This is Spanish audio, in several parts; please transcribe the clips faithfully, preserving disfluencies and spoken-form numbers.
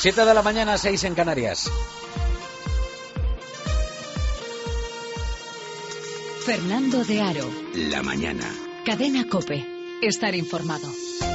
siete de la mañana, seis en Canarias. Fernando de Aro. La mañana. Cadena COPE. Estar informado.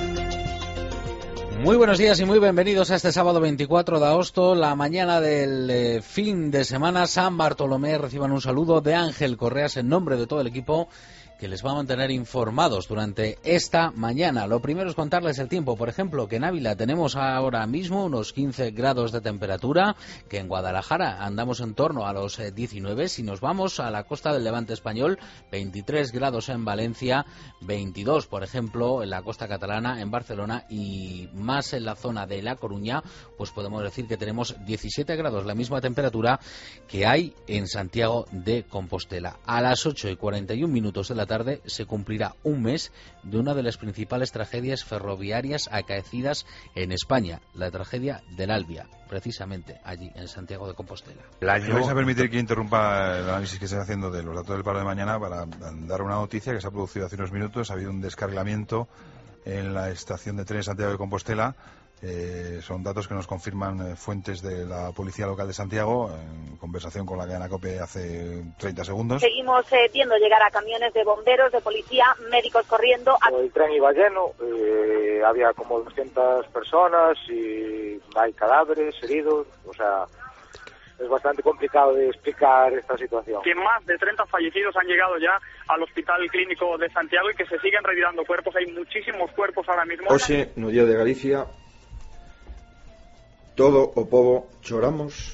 Muy buenos días y muy bienvenidos a este sábado veinticuatro de agosto, la mañana del eh, fin de semana San Bartolomé. Reciban un saludo de Ángel Correas en nombre de todo el equipo que les va a mantener informados durante esta mañana. Lo primero es contarles el tiempo. Por ejemplo, que en Ávila tenemos ahora mismo unos quince grados de temperatura, que en Guadalajara andamos en torno a los diecinueve. Si nos vamos a la costa del Levante español, veintitrés grados en Valencia, veintidós, por ejemplo, en la costa catalana, en Barcelona, y más en la zona de La Coruña, pues podemos decir que tenemos diecisiete grados, la misma temperatura que hay en Santiago de Compostela. A las ocho y cuarenta y un minutos de la tarde se cumplirá un mes de una de las principales tragedias ferroviarias acaecidas en España, la tragedia del Albia, precisamente allí en Santiago de Compostela. Me vais a permitir que interrumpa el análisis que se está haciendo de los datos del paro de mañana para dar una noticia que se ha producido hace unos minutos. Ha habido un descarrilamiento en la estación de tren de Santiago de Compostela. Eh, son datos que nos confirman eh, fuentes de la Policía Local de Santiago, en conversación con la cadena COPE hace treinta segundos. Seguimos eh, viendo llegar a camiones de bomberos, de policía, médicos corriendo. El tren iba lleno, eh, había como doscientas personas y hay cadáveres, heridos, o sea, es bastante complicado de explicar esta situación. Que más de treinta fallecidos han llegado ya al Hospital Clínico de Santiago y que se siguen retirando cuerpos. Hay muchísimos cuerpos ahora mismo. Hoxe, no Día de Galicia, todo o pobo choramos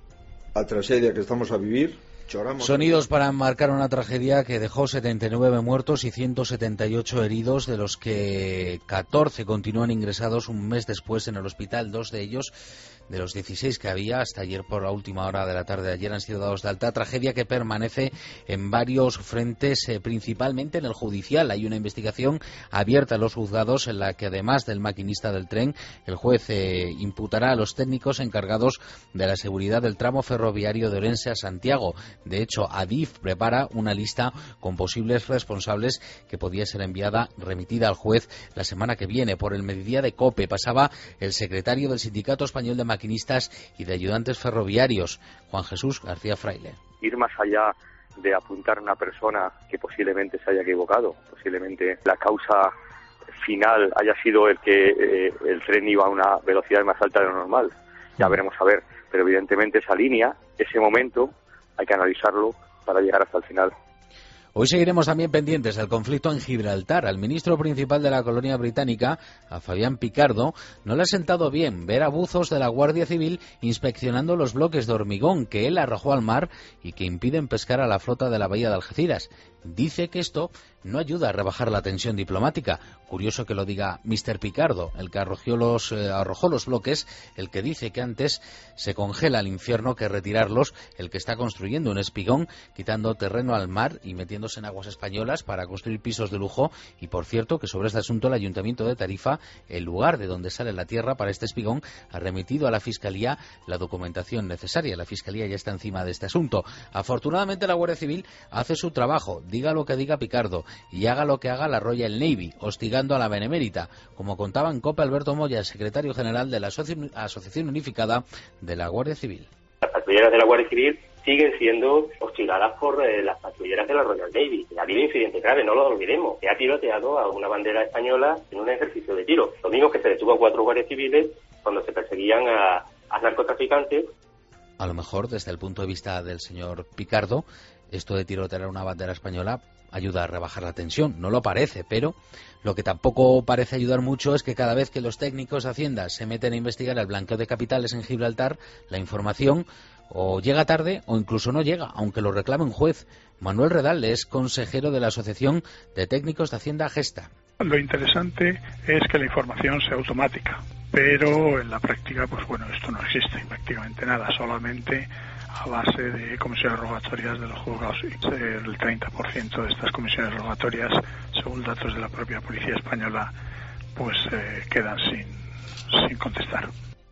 a tragedia que estamos a vivir. Choramos. Sonidos para enmarcar una tragedia que dejó setenta y nueve muertos y ciento setenta y ocho heridos, de los que catorce continúan ingresados un mes después en el hospital. Dos de ellos, de los dieciséis que había hasta ayer por la última hora de la tarde de ayer, han sido dados de alta. Tragedia que permanece en varios frentes, eh, principalmente en el judicial. Hay una investigación abierta en los juzgados en la que, además del maquinista del tren, el juez eh, imputará a los técnicos encargados de la seguridad del tramo ferroviario de Orense a Santiago. De hecho, Adif prepara una lista con posibles responsables que podía ser enviada, remitida al juez la semana que viene. Por el mediodía de COPE pasaba el secretario del Sindicato Español de Maquinistas y de Ayudantes Ferroviarios, Juan Jesús García Fraile. Ir más allá de apuntar a una persona que posiblemente se haya equivocado, posiblemente la causa final haya sido el que eh, el tren iba a una velocidad más alta de lo normal. Ya veremos a ver, pero evidentemente esa línea, ese momento, hay que analizarlo para llegar hasta el final. Hoy seguiremos también pendientes del conflicto en Gibraltar. Al ministro principal de la colonia británica, a Fabián Picardo, no le ha sentado bien ver a buzos de la Guardia Civil inspeccionando los bloques de hormigón que él arrojó al mar y que impiden pescar a la flota de la bahía de Algeciras. Dice que esto no ayuda a rebajar la tensión diplomática. Curioso que lo diga mister Picardo, el que arrojó los, eh, arrojó los bloques, el que dice que antes se congela el infierno que retirarlos, el que está construyendo un espigón, quitando terreno al mar y metiéndose en aguas españolas para construir pisos de lujo. Y por cierto, que sobre este asunto el Ayuntamiento de Tarifa, el lugar de donde sale la tierra para este espigón, ha remitido a la Fiscalía la documentación necesaria. La Fiscalía ya está encima de este asunto. Afortunadamente la Guardia Civil hace su trabajo, diga lo que diga Picardo, y haga lo que haga la Royal Navy, hostigando a la Benemérita, como contaba en COPE Alberto Moya, el secretario general de la Asoci- Asociación Unificada de la Guardia Civil. Las patrulleras de la Guardia Civil siguen siendo hostigadas por eh, las patrulleras de la Royal Navy. Ha habido incidentes graves, no lo olvidemos. Se ha tiroteado a una bandera española en un ejercicio de tiro. Lo mismo que se detuvo a cuatro guardias civiles cuando se perseguían a, a narcotraficantes. A lo mejor, desde el punto de vista del señor Picardo, esto de tirotear a una bandera española ayuda a rebajar la tensión. No lo parece, pero lo que tampoco parece ayudar mucho es que cada vez que los técnicos de Hacienda se meten a investigar el blanqueo de capitales en Gibraltar, la información o llega tarde o incluso no llega, aunque lo reclame un juez. Manuel Redal es consejero de la Asociación de Técnicos de Hacienda Gesta. Lo interesante es que la información sea automática, pero en la práctica, pues bueno, esto no existe prácticamente nada, solamente a base de comisiones rogatorias de los juzgados. El treinta por ciento de estas comisiones rogatorias, según datos de la propia Policía Española, pues eh, quedan sin, sin contestar.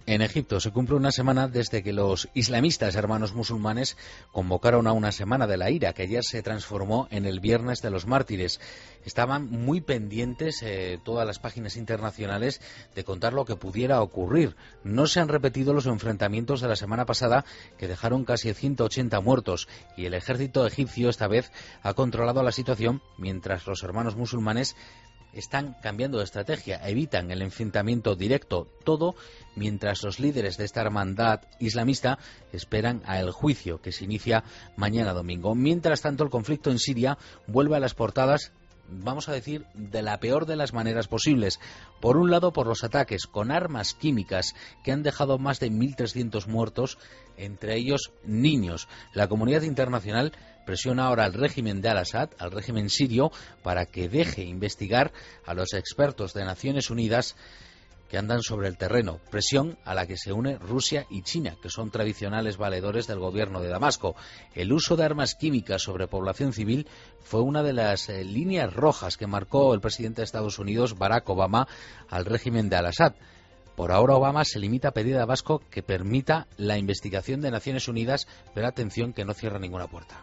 En Egipto se cumple una semana desde que los islamistas hermanos musulmanes convocaron a una semana de la ira, que ayer se transformó en el Viernes de los Mártires. Estaban muy pendientes eh, todas las páginas internacionales de contar lo que pudiera ocurrir. No se han repetido los enfrentamientos de la semana pasada, que dejaron casi ciento ochenta muertos, y el ejército egipcio esta vez ha controlado la situación, mientras los hermanos musulmanes están cambiando de estrategia, evitan el enfrentamiento directo, todo mientras los líderes de esta hermandad islamista esperan al juicio que se inicia mañana domingo. Mientras tanto, el conflicto en Siria vuelve a las portadas, vamos a decir, de la peor de las maneras posibles. Por un lado, por los ataques con armas químicas que han dejado más de mil trescientos muertos, entre ellos niños. La comunidad internacional presiona ahora al régimen de Al-Assad, al régimen sirio, para que deje investigar a los expertos de Naciones Unidas que andan sobre el terreno. Presión a la que se une Rusia y China, que son tradicionales valedores del gobierno de Damasco. El uso de armas químicas sobre población civil fue una de las eh, líneas rojas que marcó el presidente de Estados Unidos, Barack Obama, al régimen de Al-Assad. Por ahora Obama se limita a pedir a Damasco que permita la investigación de Naciones Unidas, pero atención, que no cierra ninguna puerta.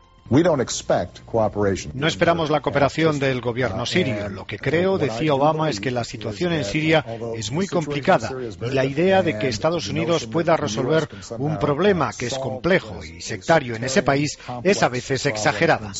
No esperamos la cooperación del gobierno sirio. Lo que creo, decía Obama, es que la situación en Siria es muy complicada y la idea de que Estados Unidos pueda resolver un problema que es complejo y sectario en ese país es a veces exagerada.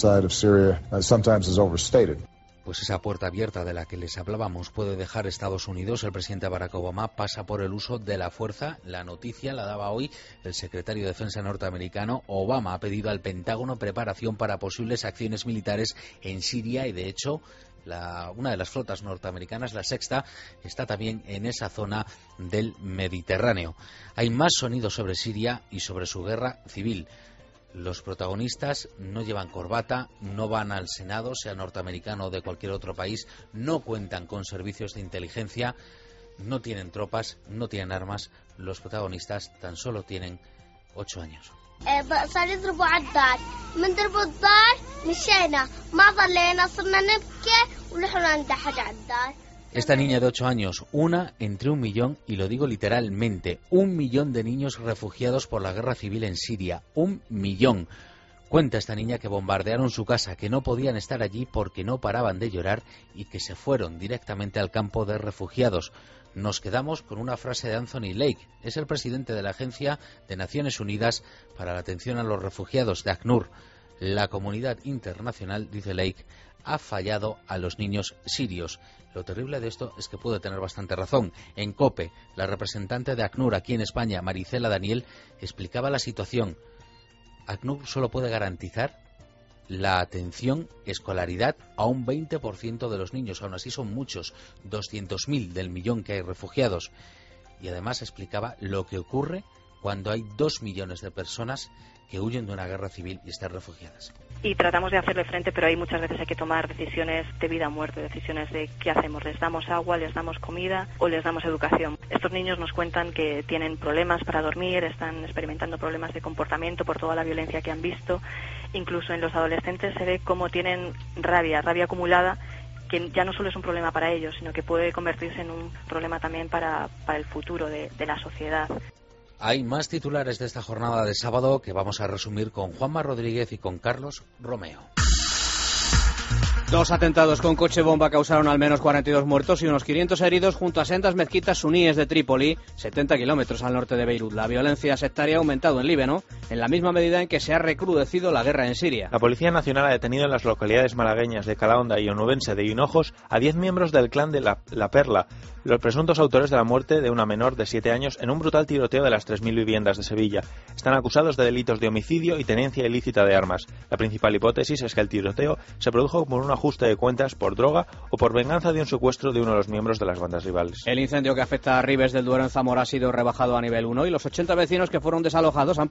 Pues esa puerta abierta de la que les hablábamos puede dejar Estados Unidos. El presidente Barack Obama pasa por el uso de la fuerza. La noticia la daba hoy el secretario de Defensa norteamericano. Obama ha pedido al Pentágono preparación para posibles acciones militares en Siria y, de hecho, la, una de las flotas norteamericanas, la sexta, está también en esa zona del Mediterráneo. Hay más sonidos sobre Siria y sobre su guerra civil. Los protagonistas no llevan corbata, no van al Senado, sea norteamericano o de cualquier otro país, no cuentan con servicios de inteligencia, no tienen tropas, no tienen armas. Los protagonistas tan solo tienen ocho años. Esta niña de ocho años, una entre un millón, y lo digo literalmente, un millón de niños refugiados por la guerra civil en Siria. Un millón. Cuenta esta niña que bombardearon su casa, que no podían estar allí porque no paraban de llorar y que se fueron directamente al campo de refugiados. Nos quedamos con una frase de Anthony Lake, es el presidente de la Agencia de Naciones Unidas para la Atención a los Refugiados de ACNUR. La comunidad internacional, dice Lake, ha fallado a los niños sirios. Lo terrible de esto es que puede tener bastante razón. En COPE, la representante de ACNUR aquí en España, Maricela Daniel, explicaba la situación. ACNUR solo puede garantizar la atención, escolaridad a un veinte por ciento de los niños. Aún así son muchos, doscientos mil del millón que hay refugiados. Y además explicaba lo que ocurre cuando hay dos millones de personas que huyen de una guerra civil y están refugiadas. Y tratamos de hacerle frente, pero hay muchas veces hay que tomar decisiones de vida o muerte, decisiones de qué hacemos. ¿Les damos agua, les damos comida o les damos educación? Estos niños nos cuentan que tienen problemas para dormir, están experimentando problemas de comportamiento por toda la violencia que han visto. Incluso en los adolescentes se ve cómo tienen rabia, rabia acumulada, que ya no solo es un problema para ellos, sino que puede convertirse en un problema también para, para el futuro de, de la sociedad. Hay más titulares de esta jornada de sábado que vamos a resumir con Juanma Rodríguez y con Carlos Romeo. Dos atentados con coche bomba causaron al menos cuarenta y dos muertos y unos quinientos heridos junto a sendas mezquitas suníes de Trípoli, setenta kilómetros al norte de Beirut. La violencia sectaria ha aumentado en Líbano, en la misma medida en que se ha recrudecido la guerra en Siria. La Policía Nacional ha detenido en las localidades malagueñas de Calahonda y onubense de Hinojos a diez miembros del clan de la, la Perla, los presuntos autores de la muerte de una menor de siete años en un brutal tiroteo de las tres mil viviendas de Sevilla. Están acusados de delitos de homicidio y tenencia ilícita de armas. La principal hipótesis es que el tiroteo se produjo por un ajuste de cuentas por droga o por venganza de un secuestro de uno de los miembros de las bandas rivales. El incendio que afecta a Ribes del Duero en Zamora ha sido rebajado a nivel uno y los ochenta vecinos que fueron desalojados han podido regresar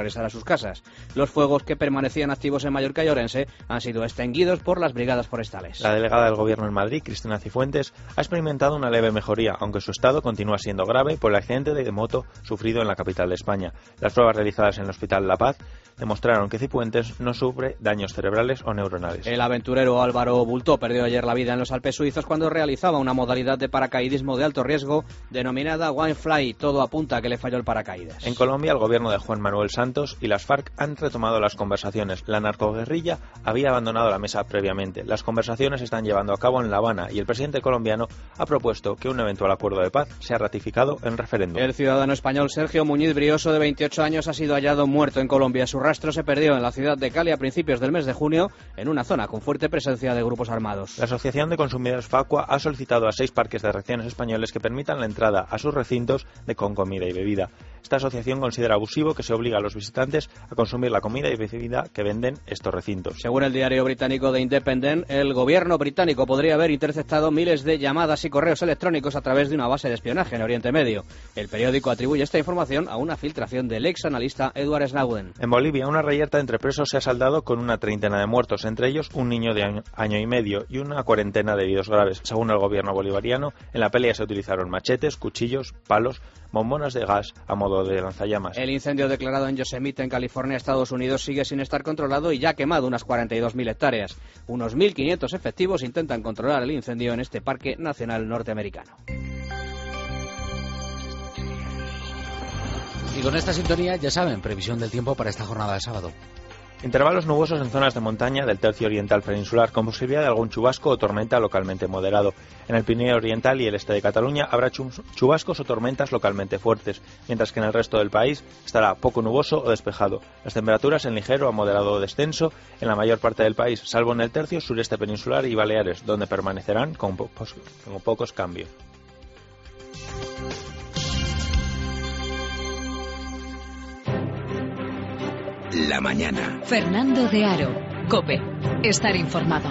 regresar a sus casas. Los fuegos que permanecían activos en Mallorca y Orense han sido extinguidos por las brigadas forestales. La delegada del Gobierno en Madrid, Cristina Cifuentes, ha experimentado una leve mejoría, aunque su estado continúa siendo grave por el accidente de moto sufrido en la capital de España. Las pruebas realizadas en el Hospital La Paz demostraron que Cifuentes no sufre daños cerebrales o neuronales. El aventurero Álvaro Bultó perdió ayer la vida en los Alpes suizos cuando realizaba una modalidad de paracaidismo de alto riesgo denominada One Fly. Todo apunta a que le falló el paracaídas. En Colombia, el gobierno de Juan Manuel Santos y las FARC han retomado las conversaciones. La narcoguerrilla había abandonado la mesa previamente. Las conversaciones se están llevando a cabo en La Habana y el presidente colombiano ha propuesto que un eventual acuerdo de paz sea ratificado en referéndum. El ciudadano español Sergio Muñiz Brioso, de veintiocho años, ha sido hallado muerto en Colombia. Su rastro se perdió en la ciudad de Cali a principios del mes de junio, en una zona con fuerte presencia de grupos armados. La Asociación de Consumidores Facua ha solicitado a seis parques de atracciones españoles que permitan la entrada a sus recintos de con comida y bebida. Esta asociación considera abusivo que se obliga a los visitantes a consumir la comida y bebida que venden estos recintos. Según el diario británico The Independent, el gobierno británico podría haber interceptado miles de llamadas y correos electrónicos a través de una base de espionaje en Oriente Medio. El periódico atribuye esta información a una filtración del ex analista Edward Snowden. En Bolivia, una reyerta entre presos se ha saldado con una treintena de muertos, entre ellos un niño de año, año y medio y una cuarentena de heridos graves. Según el gobierno bolivariano, en la pelea se utilizaron machetes, cuchillos, palos, bombonas de gas a modo de lanzallamas. El incendio declarado en Yosemite, en California, Estados Unidos, sigue sin estar controlado y ya ha quemado unas cuarenta y dos mil hectáreas. Unos mil quinientos efectivos intentan controlar el incendio en este parque nacional norteamericano. Y con esta sintonía, ya saben, previsión del tiempo para esta jornada de sábado. Intervalos nubosos en zonas de montaña del tercio oriental peninsular, con posibilidad de algún chubasco o tormenta localmente moderado. En el Pirineo Oriental y el este de Cataluña habrá chubascos o tormentas localmente fuertes, mientras que en el resto del país estará poco nuboso o despejado. Las temperaturas en ligero a moderado descenso en la mayor parte del país, salvo en el tercio sureste peninsular y Baleares, donde permanecerán con pocos, con pocos cambios. La mañana. Fernando de Aro, COPE. Estar informado.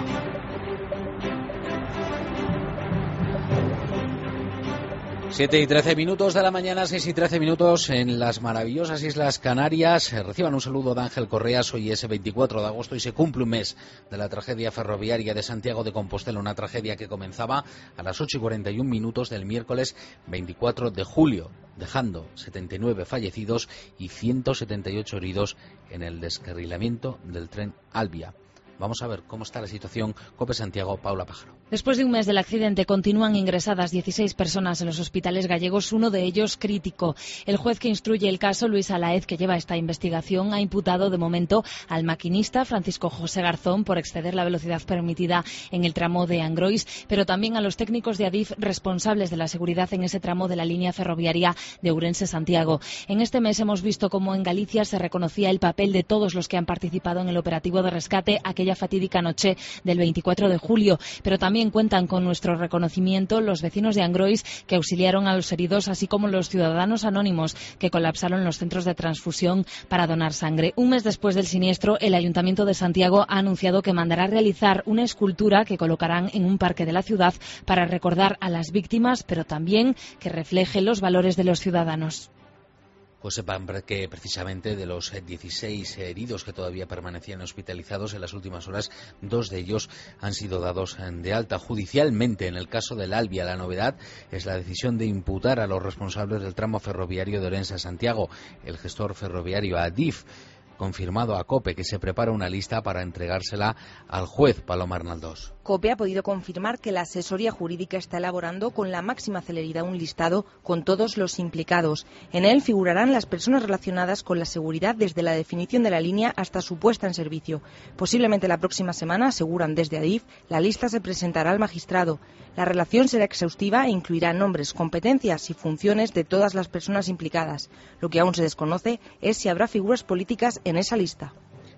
Siete y trece minutos de la mañana, seis y trece minutos en las maravillosas Islas Canarias. Reciban un saludo de Ángel Correas. Hoy es veinticuatro de agosto y se cumple un mes de la tragedia ferroviaria de Santiago de Compostela. Una tragedia que comenzaba a las ocho y cuarenta y un minutos del miércoles veinticuatro de julio, dejando setenta y nueve fallecidos y ciento setenta y ocho heridos en el descarrilamiento del tren Albia. Vamos a ver cómo está la situación. COPE Santiago, Paula Pájaro. Después de un mes del accidente continúan ingresadas dieciséis personas en los hospitales gallegos, uno de ellos crítico. El juez que instruye el caso, Luis Alaez, que lleva esta investigación, ha imputado de momento al maquinista Francisco José Garzón por exceder la velocidad permitida en el tramo de Angrois, pero también a los técnicos de Adif responsables de la seguridad en ese tramo de la línea ferroviaria de Ourense-Santiago. En este mes hemos visto cómo en Galicia se reconocía el papel de todos los que han participado en el operativo de rescate aquella fatídica noche del veinticuatro de julio, pero también También cuentan con nuestro reconocimiento los vecinos de Angrois que auxiliaron a los heridos, así como los ciudadanos anónimos que colapsaron los centros de transfusión para donar sangre. Un mes después del siniestro, el Ayuntamiento de Santiago ha anunciado que mandará realizar una escultura que colocarán en un parque de la ciudad para recordar a las víctimas, pero también que refleje los valores de los ciudadanos. Pues sepan que precisamente de los dieciséis heridos que todavía permanecían hospitalizados en las últimas horas, dos de ellos han sido dados de alta judicialmente. En el caso del Albia, la novedad es la decisión de imputar a los responsables del tramo ferroviario de Orense a Santiago. El gestor ferroviario Adif confirmado a COPE que se prepara una lista para entregársela al juez Paloma Arnaldós. COPE ha podido confirmar que la asesoría jurídica está elaborando con la máxima celeridad un listado con todos los implicados. En él figurarán las personas relacionadas con la seguridad desde la definición de la línea hasta su puesta en servicio. Posiblemente la próxima semana, aseguran desde Adif, la lista se presentará al magistrado. La relación será exhaustiva e incluirá nombres, competencias y funciones de todas las personas implicadas. Lo que aún se desconoce es si habrá figuras políticas en esa lista.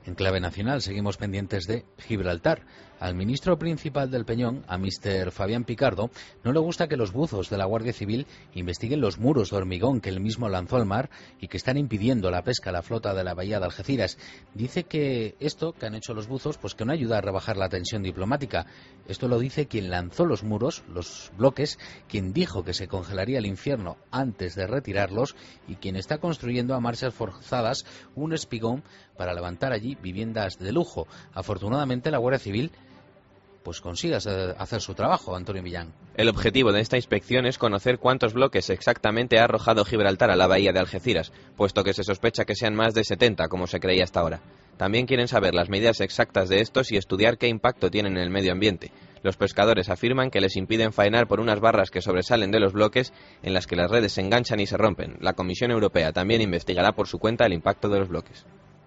En clave nacional seguimos pendientes de Gibraltar. Al ministro principal del Peñón, a mister Fabián Picardo, no le gusta que los buzos de la Guardia Civil investiguen los muros de hormigón que él mismo lanzó al mar y que están impidiendo la pesca a la flota de la bahía de Algeciras. Dice que esto que han hecho los buzos, pues que no ayuda a rebajar la tensión diplomática. Esto lo dice quien lanzó los muros, los bloques, quien dijo que se congelaría el infierno antes de retirarlos y quien está construyendo a marchas forzadas un espigón para levantar allí viviendas de lujo. Afortunadamente la Guardia Civil pues consigas hacer su trabajo, Antonio Millán. El objetivo de esta inspección es conocer cuántos bloques exactamente ha arrojado Gibraltar a la bahía de Algeciras, puesto que se sospecha que sean más de setenta, como se creía hasta ahora. También quieren saber las medidas exactas de estos y estudiar qué impacto tienen en el medio ambiente. Los pescadores afirman que les impiden faenar por unas barras que sobresalen de los bloques en las que las redes se enganchan y se rompen. La Comisión Europea también investigará por su cuenta el impacto de los bloques.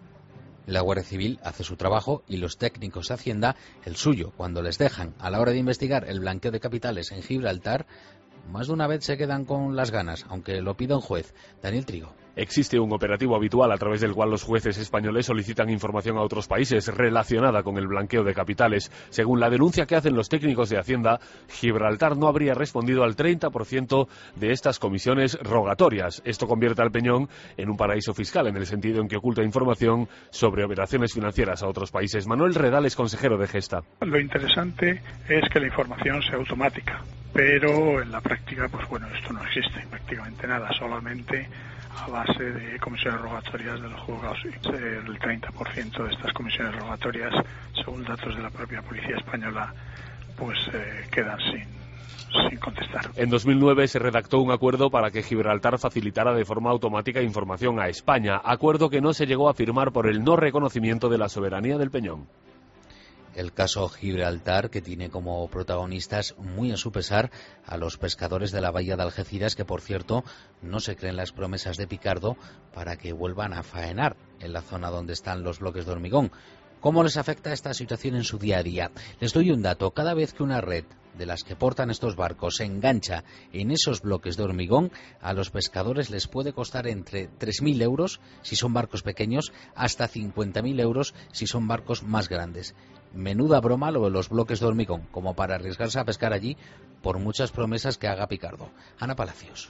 La Guardia Civil hace su trabajo y los técnicos de Hacienda el suyo. Cuando les dejan a la hora de investigar el blanqueo de capitales en Gibraltar, más de una vez se quedan con las ganas, aunque lo pida un juez. Daniel Trigo. Existe un operativo habitual a través del cual los jueces españoles solicitan información a otros países relacionada con el blanqueo de capitales. Según la denuncia que hacen los técnicos de Hacienda, Gibraltar no habría respondido al treinta por ciento de estas comisiones rogatorias. Esto convierte al Peñón en un paraíso fiscal, en el sentido en que oculta información sobre operaciones financieras a otros países. Manuel Redal es consejero de Gesta. Lo interesante es que la información sea automática, pero en la práctica, pues bueno, esto no existe prácticamente nada, solamente a base de comisiones rogatorias de los juzgados. El treinta por ciento de estas comisiones rogatorias, según datos de la propia Policía Española, pues eh, quedan sin, sin contestar. En dos mil nueve se redactó un acuerdo para que Gibraltar facilitara de forma automática información a España, acuerdo que no se llegó a firmar por el no reconocimiento de la soberanía del Peñón. El caso Gibraltar, que tiene como protagonistas, muy a su pesar, a los pescadores de la bahía de Algeciras, que por cierto no se creen las promesas de Picardo para que vuelvan a faenar en la zona donde están los bloques de hormigón. ¿Cómo les afecta esta situación en su día a día? Les doy un dato. Cada vez que una red de las que portan estos barcos se engancha en esos bloques de hormigón, a los pescadores les puede costar entre tres mil euros si son barcos pequeños, hasta cincuenta mil euros si son barcos más grandes. Menuda broma lo de los bloques de hormigón, como para arriesgarse a pescar allí por muchas promesas que haga Picardo. Ana Palacios.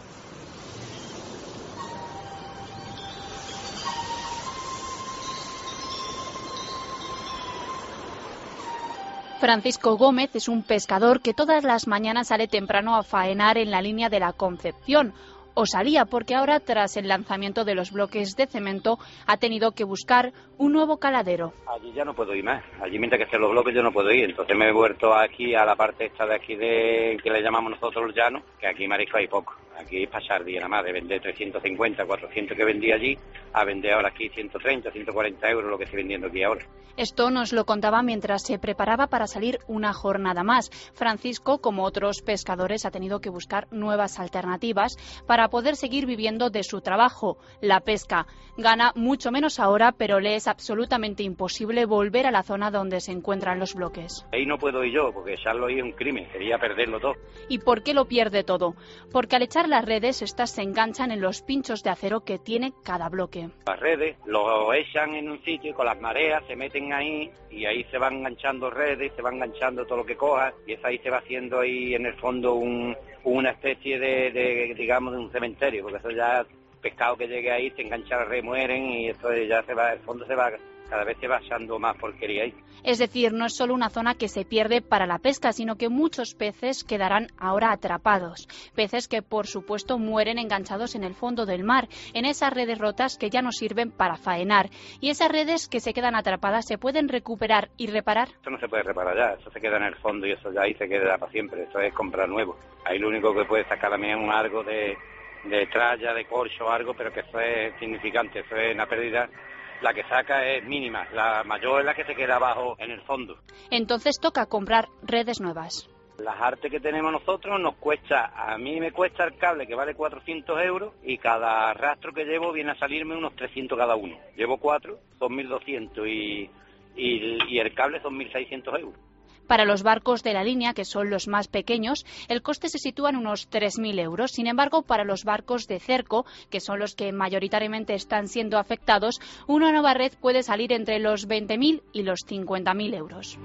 Francisco Gómez es un pescador que todas las mañanas sale temprano a faenar en la línea de la Concepción. O salía porque ahora, tras el lanzamiento de los bloques de cemento, ha tenido que buscar un nuevo caladero. Allí ya no puedo ir más. Allí mientras que estén los bloques yo no puedo ir. Entonces me he vuelto aquí a la parte esta de aquí de que le llamamos nosotros el llano, que aquí marisco hay poco. Aquí es pasar día nada más de vender trescientos cincuenta, cuatrocientos que vendía allí, a vender ahora aquí ciento treinta, ciento cuarenta euros lo que estoy vendiendo aquí ahora. Esto nos lo contaba mientras se preparaba para salir una jornada más. Francisco, como otros pescadores, ha tenido que buscar nuevas alternativas para poder seguir viviendo de su trabajo, la pesca. Gana mucho menos ahora, pero le es absolutamente imposible volver a la zona donde se encuentran los bloques. Ahí no puedo ir yo, porque echarlo ahí es un crimen, sería perderlo todo. ¿Y por qué lo pierde todo? Porque al echar las redes, estas se enganchan en los pinchos de acero que tiene cada bloque. Las redes lo echan en un sitio y con las mareas se meten ahí y ahí se van enganchando redes, se va enganchando todo lo que coja y eso ahí se va haciendo ahí en el fondo un, una especie de, de, digamos, de un cementerio, porque eso ya, pescado que llegue ahí, se engancha la red, mueren y eso ya se va, el fondo se va, cada vez se va echando más porquería ahí. Es decir, no es solo una zona que se pierde para la pesca, sino que muchos peces quedarán ahora atrapados. Peces que, por supuesto, mueren enganchados en el fondo del mar, en esas redes rotas que ya no sirven para faenar. Y esas redes que se quedan atrapadas, ¿se pueden recuperar y reparar? Eso no se puede reparar ya, eso se queda en el fondo y eso ya ahí se queda para siempre, eso es comprar nuevo. Ahí lo único que puede sacar también es un algo de, de tralla, de corcho o algo, pero que eso es significante, eso es una pérdida. La que saca es mínima, la mayor es la que se queda abajo en el fondo. Entonces toca comprar redes nuevas. Las artes que tenemos nosotros nos cuesta, a mí me cuesta el cable que vale cuatrocientos euros y cada rastro que llevo viene a salirme unos trescientos cada uno. Llevo cuatro, son mil doscientos y, y, y el cable son mil seiscientos euros. Para los barcos de la línea, que son los más pequeños, el coste se sitúa en unos tres mil euros. Sin embargo, para los barcos de cerco, que son los que mayoritariamente están siendo afectados, una nueva red puede salir entre los veinte mil y los cincuenta mil euros.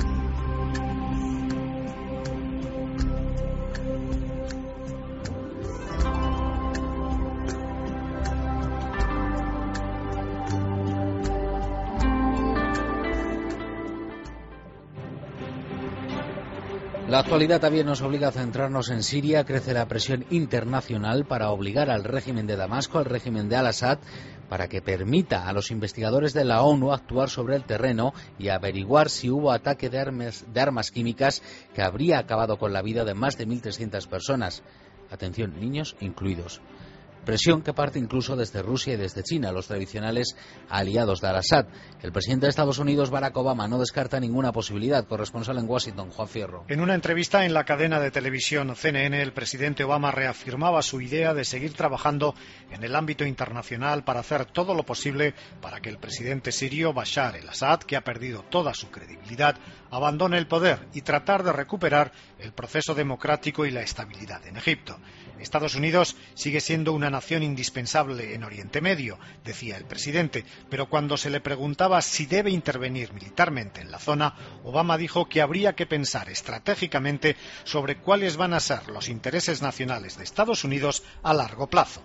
La actualidad también nos obliga a centrarnos en Siria. Crece la presión internacional para obligar al régimen de Damasco, al régimen de Al-Assad, para que permita a los investigadores de la ONU actuar sobre el terreno y averiguar si hubo ataque de armas, de armas químicas que habría acabado con la vida de más de mil trescientas personas. Atención, niños incluidos. Presión que parte incluso desde Rusia y desde China, los tradicionales aliados de Al-Assad. El presidente de Estados Unidos, Barack Obama, no descarta ninguna posibilidad. Corresponsal en Washington, Juan Fierro. En una entrevista en la cadena de televisión C N N, el presidente Obama reafirmaba su idea de seguir trabajando en el ámbito internacional para hacer todo lo posible para que el presidente sirio Bashar el-Assad, que ha perdido toda su credibilidad, abandone el poder y tratar de recuperar el proceso democrático y la estabilidad en Egipto. Estados Unidos sigue siendo una nación indispensable en Oriente Medio, decía el presidente, pero cuando se le preguntaba si debe intervenir militarmente en la zona, Obama dijo que habría que pensar estratégicamente sobre cuáles van a ser los intereses nacionales de Estados Unidos a largo plazo.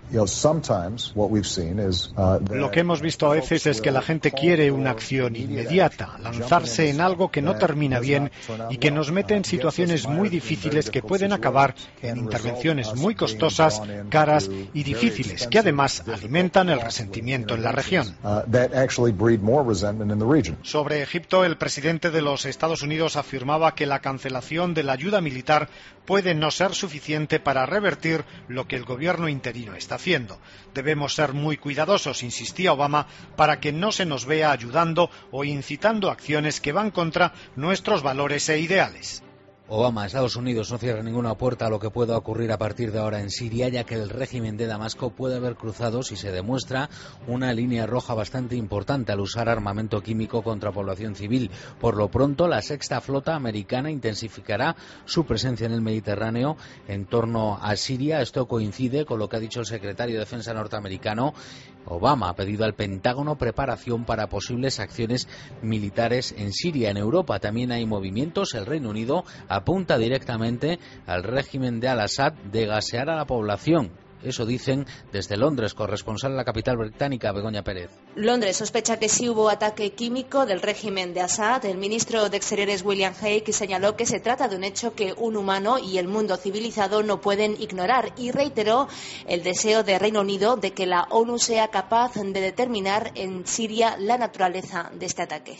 Lo que hemos visto a veces es que la gente quiere una acción inmediata, lanzarse en algo que no termina bien y que nos mete en situaciones muy difíciles que pueden acabar en intervenciones muy costosas, caras y difíciles, que además alimentan el resentimiento en la región. Sobre Egipto, el presidente de los Estados Unidos afirmaba que la cancelación de la ayuda militar puede no ser suficiente para revertir lo que el gobierno interino está haciendo. Debemos ser muy cuidadosos, insistía Obama, para que no se nos vea ayudando o incitando acciones que van contra nuestros valores e ideales. Obama, Estados Unidos no cierra ninguna puerta a lo que pueda ocurrir a partir de ahora en Siria, ya que el régimen de Damasco puede haber cruzado, si se demuestra, una línea roja bastante importante al usar armamento químico contra población civil. Por lo pronto, la sexta flota americana intensificará su presencia en el Mediterráneo en torno a Siria. Esto coincide con lo que ha dicho el secretario de Defensa norteamericano. Obama ha pedido al Pentágono preparación para posibles acciones militares en Siria. En Europa también hay movimientos. El Reino Unido apunta directamente al régimen de Al-Assad de gasear a la población. Eso dicen desde Londres, corresponsal en la capital británica, Begoña Pérez. Londres sospecha que sí hubo ataque químico del régimen de Assad. El ministro de Exteriores, William Hague, señaló que se trata de un hecho que un humano y el mundo civilizado no pueden ignorar y reiteró el deseo del Reino Unido de que la ONU sea capaz de determinar en Siria la naturaleza de este ataque.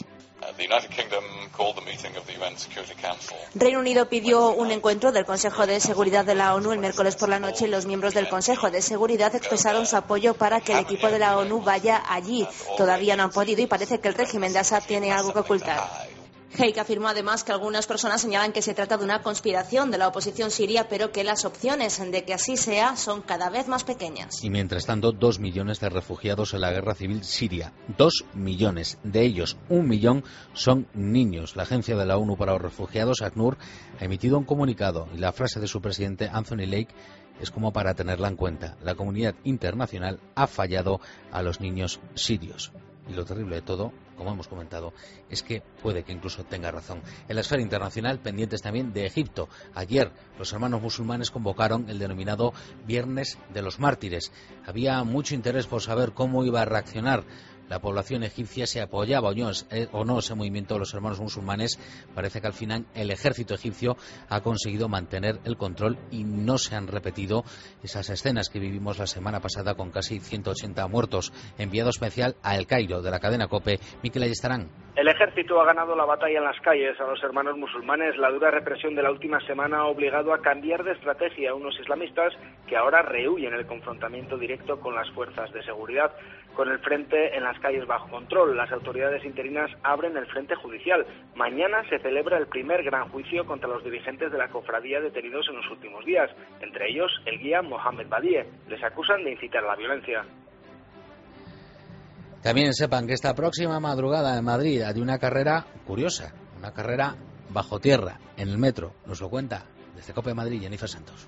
Reino Unido pidió un encuentro del Consejo de Seguridad de la ONU el miércoles por la noche y los miembros del Consejo de Seguridad expresaron su apoyo para que el equipo de la ONU vaya allí. Todavía no han podido y parece que el régimen de Assad tiene algo que ocultar. Hague afirmó además que algunas personas señalan que se trata de una conspiración de la oposición siria, pero que las opciones de que así sea son cada vez más pequeñas. Y mientras tanto, dos millones de refugiados en la guerra civil siria. Dos millones. De ellos, un millón son niños. La Agencia de la ONU para los Refugiados, ACNUR, ha emitido un comunicado y la frase de su presidente, Anthony Lake, es como para tenerla en cuenta. La comunidad internacional ha fallado a los niños sirios. Y lo terrible de todo, como hemos comentado, es que puede que incluso tenga razón. En la esfera internacional, pendientes también de Egipto. Ayer los hermanos musulmanes convocaron el denominado Viernes de los Mártires. Había mucho interés por saber cómo iba a reaccionar la población egipcia, si apoyaba o no, eh, o no ese movimiento de los hermanos musulmanes. Parece que al final el ejército egipcio ha conseguido mantener el control y no se han repetido esas escenas que vivimos la semana pasada con casi ciento ochenta muertos. Enviado especial a El Cairo de la cadena COPE, Miquel Ayestarán. El ejército ha ganado la batalla en las calles a los hermanos musulmanes. La dura represión de la última semana ha obligado a cambiar de estrategia a unos islamistas que ahora rehuyen el confrontamiento directo con las fuerzas de seguridad. Con el frente en las calles bajo control, las autoridades interinas abren el frente judicial. Mañana se celebra el primer gran juicio contra los dirigentes de la cofradía detenidos en los últimos días, entre ellos el guía Mohamed Badie. Les acusan de incitar a la violencia. También sepan que esta próxima madrugada en Madrid hay una carrera curiosa, una carrera bajo tierra, en el metro. Nos lo cuenta desde COPE Madrid, Jennifer Santos.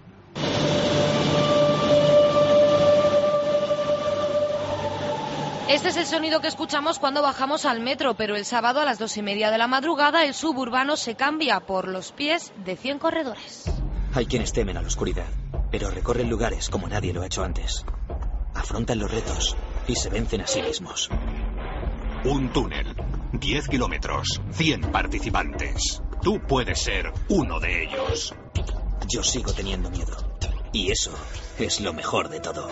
Este es el sonido que escuchamos cuando bajamos al metro, pero el sábado a las dos y media de la madrugada el suburbano se cambia por los pies de cien corredores. Hay quienes temen a la oscuridad, pero recorren lugares como nadie lo ha hecho antes. Afrontan los retos y se vencen a sí mismos. Un túnel, diez kilómetros, cien participantes. Tú puedes ser uno de ellos. Yo sigo teniendo miedo, y eso es lo mejor de todo.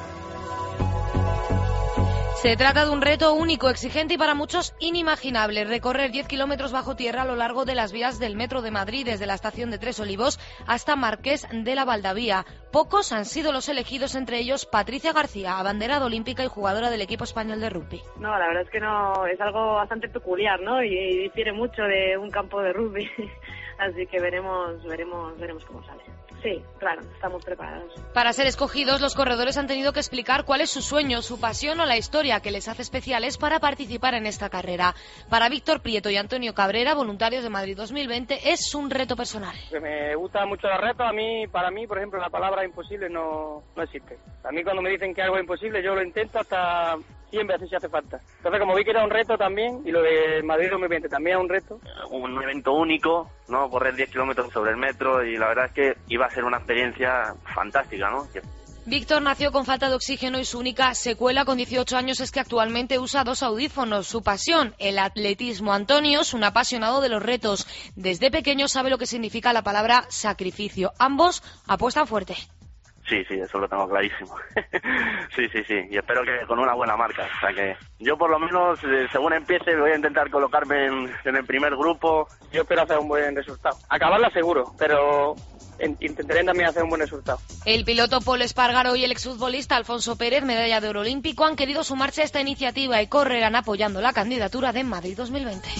Se trata de un reto único, exigente y para muchos inimaginable. Recorrer diez kilómetros bajo tierra a lo largo de las vías del metro de Madrid, desde la estación de Tres Olivos hasta Marqués de la Valdavía. Pocos han sido los elegidos, entre ellos Patricia García, abanderada olímpica y jugadora del equipo español de rugby. No, la verdad es que no, es algo bastante peculiar, ¿no? Y, y difiere mucho de un campo de rugby. Así que veremos, veremos, veremos cómo sale. Sí, claro, estamos preparados. Para ser escogidos, los corredores han tenido que explicar cuál es su sueño, su pasión o la historia que les hace especiales para participar en esta carrera. Para Víctor Prieto y Antonio Cabrera, voluntarios de Madrid dos mil veinte, es un reto personal. Me gusta mucho los retos. A mí, para mí, por ejemplo, la palabra imposible no, no existe. A mí cuando me dicen que algo es imposible, yo lo intento hasta cien veces si hace falta. Entonces, como vi que era un reto también, y lo de Madrid dos mil veinte también es un reto. Un evento único, ¿no? Correr diez kilómetros sobre el metro, y la verdad es que iba a ser una experiencia fantástica, ¿no? Víctor nació con falta de oxígeno y su única secuela con dieciocho años es que actualmente usa dos audífonos. Su pasión, el atletismo. Antonio es un apasionado de los retos. Desde pequeño sabe lo que significa la palabra sacrificio. Ambos apuestan fuerte. Sí, sí, eso lo tengo clarísimo. sí, sí, sí, y espero que con una buena marca. O sea que yo por lo menos, eh, según empiece, voy a intentar colocarme en, en el primer grupo. Yo espero hacer un buen resultado. Acabarla seguro, pero intentaré también hacer un buen resultado. El piloto Paul Espargaro y el exfutbolista Alfonso Pérez, medalla de oro olímpico, han querido sumarse a esta iniciativa y correrán apoyando la candidatura de Madrid dos mil veinte.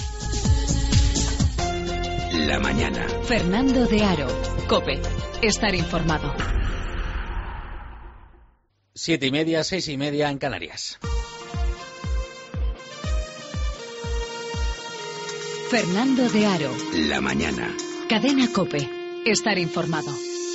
La mañana. Fernando de Aro. COPE. Estar informado. Siete y media, seis y media en Canarias. Fernando de Aro. La mañana. Cadena COPE. Estar informado.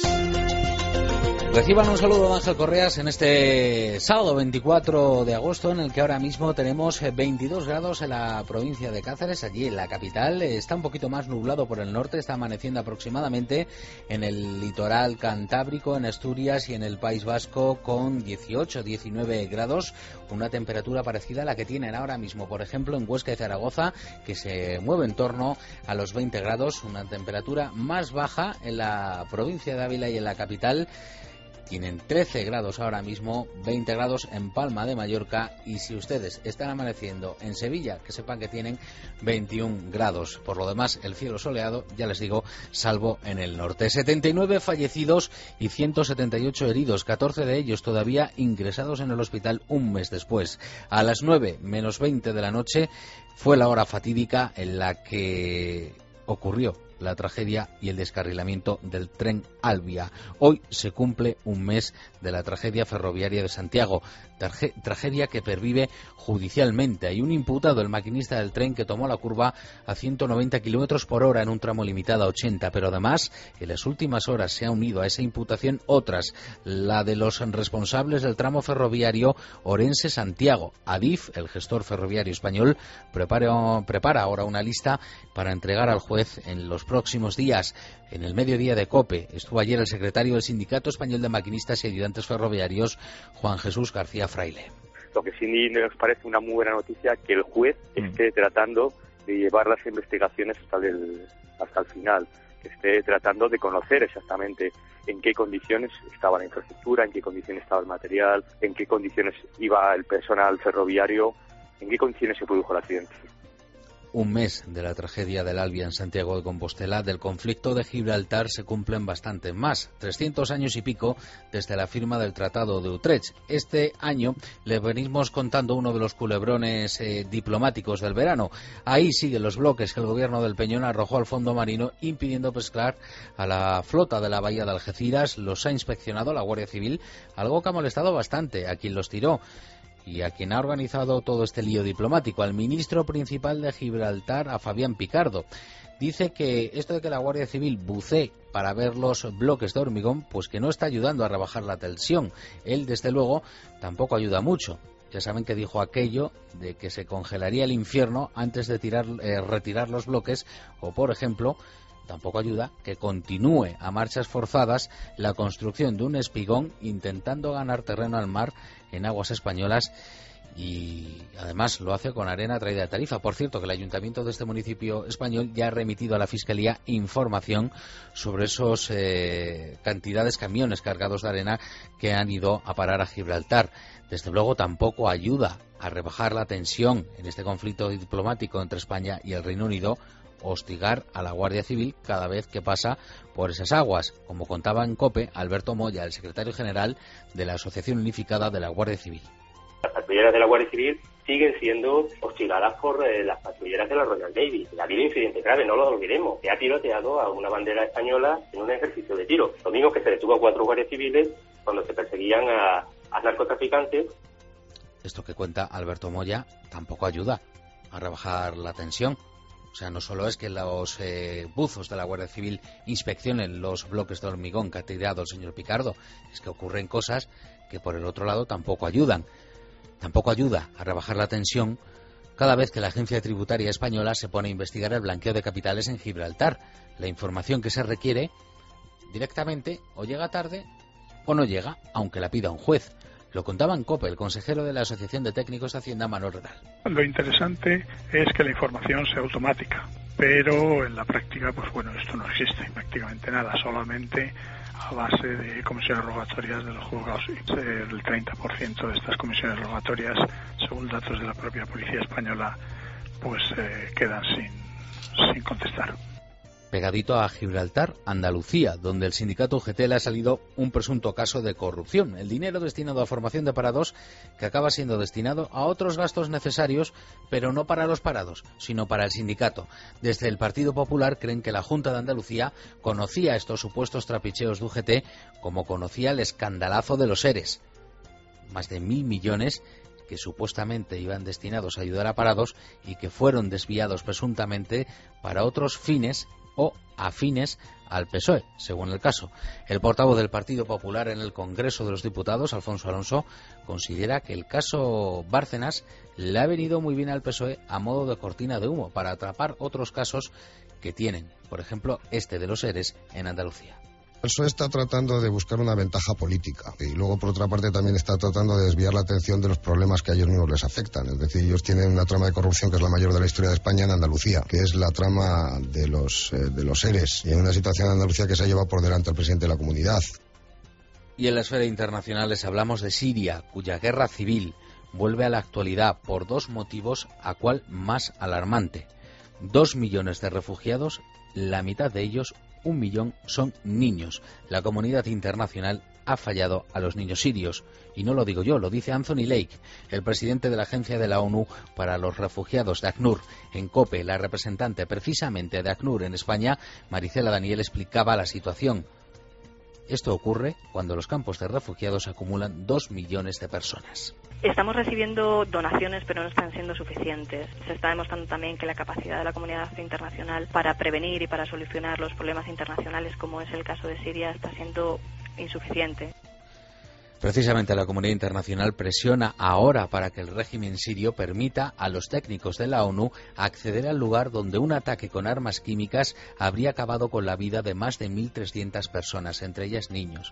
Reciban un saludo de Ángel Correas en este sábado veinticuatro de agosto, en el que ahora mismo tenemos veintidós grados en la provincia de Cáceres, allí en la capital. Está un poquito más nublado por el norte, está amaneciendo aproximadamente en el litoral cantábrico, en Asturias y en el País Vasco con dieciocho, diecinueve grados, una temperatura parecida a la que tienen ahora mismo, por ejemplo, en Huesca y Zaragoza, que se mueve en torno a los veinte grados, una temperatura más baja en la provincia de Ávila y en la capital. Tienen trece grados ahora mismo, veinte grados en Palma de Mallorca, y si ustedes están amaneciendo en Sevilla, que sepan que tienen veintiún grados. Por lo demás, el cielo soleado, ya les digo, salvo en el norte. setenta y nueve fallecidos y ciento setenta y ocho heridos, catorce de ellos todavía ingresados en el hospital un mes después. A las nueve menos veinte de la noche fue la hora fatídica en la que ocurrió la tragedia y el descarrilamiento del tren Alvia. Hoy se cumple un mes de la tragedia ferroviaria de Santiago, Traje- tragedia que pervive judicialmente. Hay un imputado, el maquinista del tren, que tomó la curva a ciento noventa kilómetros por hora en un tramo limitado a ochenta, pero además en las últimas horas se ha unido a esa imputación otras, la de los responsables del tramo ferroviario Orense-Santiago. Adif, el gestor ferroviario español, prepara, prepara ahora una lista para entregar al juez en los próximos días. En el mediodía de COPE estuvo ayer el secretario del Sindicato Español de Maquinistas y Ayudantes Ferroviarios, Juan Jesús García Fraile. Lo que sí nos parece una muy buena noticia, que el juez esté tratando de llevar las investigaciones hasta el, hasta el final, que esté tratando de conocer exactamente en qué condiciones estaba la infraestructura, en qué condiciones estaba el material, en qué condiciones iba el personal ferroviario, en qué condiciones se produjo el accidente. Un mes de la tragedia del Alvia en Santiago de Compostela, del conflicto de Gibraltar, se cumplen bastante más. trescientos años y pico desde la firma del Tratado de Utrecht. Este año le venimos contando uno de los culebrones eh, diplomáticos del verano. Ahí siguen los bloques que el gobierno del Peñón arrojó al fondo marino, impidiendo pescar a la flota de la bahía de Algeciras. Los ha inspeccionado la Guardia Civil, algo que ha molestado bastante a quien los tiró. y a quien ha organizado todo este lío diplomático, al ministro principal de Gibraltar, a Fabián Picardo. Dice que esto de que la Guardia Civil bucee para ver los bloques de hormigón, pues que no está ayudando a rebajar la tensión. Él, desde luego, tampoco ayuda mucho. Ya saben que dijo aquello de que se congelaría el infierno antes de tirar, eh, retirar los bloques, o, por ejemplo, tampoco ayuda que continúe a marchas forzadas la construcción de un espigón intentando ganar terreno al mar en aguas españolas, y además lo hace con arena traída de Tarifa. Por cierto, que el ayuntamiento de este municipio español ya ha remitido a la Fiscalía información sobre esos eh, cantidades, camiones cargados de arena que han ido a parar a Gibraltar. Desde luego tampoco ayuda a rebajar la tensión en este conflicto diplomático entre España y el Reino Unido hostigar a la Guardia Civil cada vez que pasa por esas aguas, como contaba en COPE Alberto Moya, el secretario general de la Asociación Unificada de la Guardia Civil. Las patrulleras de la Guardia Civil siguen siendo hostigadas por eh, las patrulleras de la Royal Navy. Ha habido incidentes graves, no lo olvidemos. Se ha tiroteado a una bandera española en un ejercicio de tiro. Lo mismo que se detuvo a cuatro guardias civiles cuando se perseguían a, a narcotraficantes. Esto que cuenta Alberto Moya tampoco ayuda a rebajar la tensión. O sea, no solo es que los eh, buzos de la Guardia Civil inspeccionen los bloques de hormigón que ha tirado el señor Picardo, es que ocurren cosas que por el otro lado tampoco ayudan. Tampoco ayuda a rebajar la tensión cada vez que la Agencia Tributaria Española se pone a investigar el blanqueo de capitales en Gibraltar. La información que se requiere directamente o llega tarde o no llega, aunque la pida un juez. Lo contaba en COPE el consejero de la Asociación de Técnicos de Hacienda, Manuel Redal. Lo interesante es que la información sea automática, pero en la práctica, pues bueno, esto no existe prácticamente nada, solamente a base de comisiones rogatorias de los juzgados. El treinta por ciento de estas comisiones rogatorias, según datos de la propia Policía Española, pues eh, quedan sin, sin contestar. Pegadito a Gibraltar, Andalucía, donde el sindicato U G T le ha salido un presunto caso de corrupción. El dinero destinado a formación de parados que acaba siendo destinado a otros gastos necesarios, pero no para los parados, sino para el sindicato. Desde el Partido Popular creen que la Junta de Andalucía conocía estos supuestos trapicheos de U G T como conocía el escandalazo de los ERES. Más de mil millones que supuestamente iban destinados a ayudar a parados y que fueron desviados presuntamente para otros fines o afines al P S O E, según el caso. El portavoz del Partido Popular en el Congreso de los Diputados, Alfonso Alonso, considera que el caso Bárcenas le ha venido muy bien al P S O E a modo de cortina de humo para atrapar otros casos que tienen, por ejemplo, este de los ERES en Andalucía. El P S O E está tratando de buscar una ventaja política y luego, por otra parte, también está tratando de desviar la atención de los problemas que a ellos mismos les afectan. Es decir, ellos tienen una trama de corrupción que es la mayor de la historia de España en Andalucía, que es la trama de los, eh, de los ERES, y en una situación en Andalucía que se lleva por delante al presidente de la comunidad. Y en la esfera internacional les hablamos de Siria, cuya guerra civil vuelve a la actualidad por dos motivos, a cual más alarmante. Dos millones de refugiados, la mitad de ellos, un millón, son niños. La comunidad internacional ha fallado a los niños sirios. Y no lo digo yo, lo dice Anthony Lake, el presidente de la Agencia de la ONU para los Refugiados de ACNUR. En COPE, la representante precisamente de ACNUR en España, Maricela Daniel, explicaba la situación. Esto ocurre cuando los campos de refugiados acumulan dos millones de personas. Estamos recibiendo donaciones, pero no están siendo suficientes. Se está demostrando también que la capacidad de la comunidad internacional para prevenir y para solucionar los problemas internacionales, como es el caso de Siria, está siendo insuficiente. Precisamente la comunidad internacional presiona ahora para que el régimen sirio permita a los técnicos de la ONU acceder al lugar donde un ataque con armas químicas habría acabado con la vida de más de mil trescientas personas, entre ellas niños.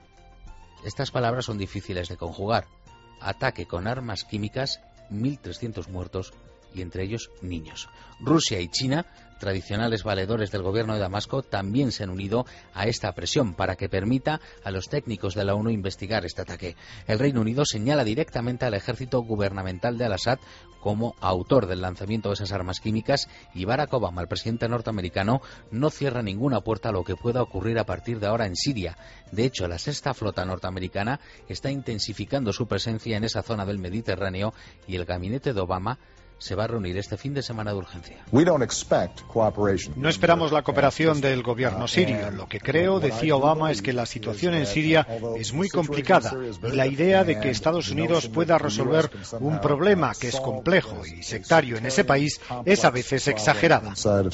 Estas palabras son difíciles de conjugar. Ataque con armas químicas, mil trescientos muertos y entre ellos niños. Rusia y China, tradicionales valedores del gobierno de Damasco, también se han unido a esta presión para que permita a los técnicos de la ONU investigar este ataque. El Reino Unido señala directamente al ejército gubernamental de Al-Assad como autor del lanzamiento de esas armas químicas, y Barack Obama, el presidente norteamericano, no cierra ninguna puerta a lo que pueda ocurrir a partir de ahora en Siria. De hecho, la sexta flota norteamericana está intensificando su presencia en esa zona del Mediterráneo y el gabinete de Obama se va a reunir este fin de semana de urgencia. No esperamos la cooperación del gobierno sirio. Lo que creo, decía Obama, es que la situación en Siria es muy complicada y la idea de que Estados Unidos pueda resolver un problema que es complejo y sectario en ese país es a veces exagerada.